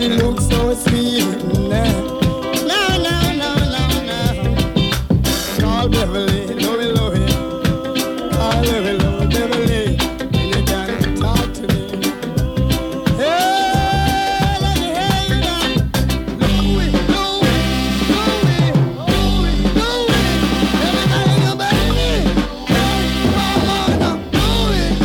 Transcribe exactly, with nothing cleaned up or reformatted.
she looks so sweet. No, no, no, no, no. Call Beverly, Louie, Louie. Call Louie, Louie, Beverly. And you can talk to me. Hey, let me hear you now. Louie, Louie, Louie, Louie, Louie. Everybody, you baby. Come on now, Louie.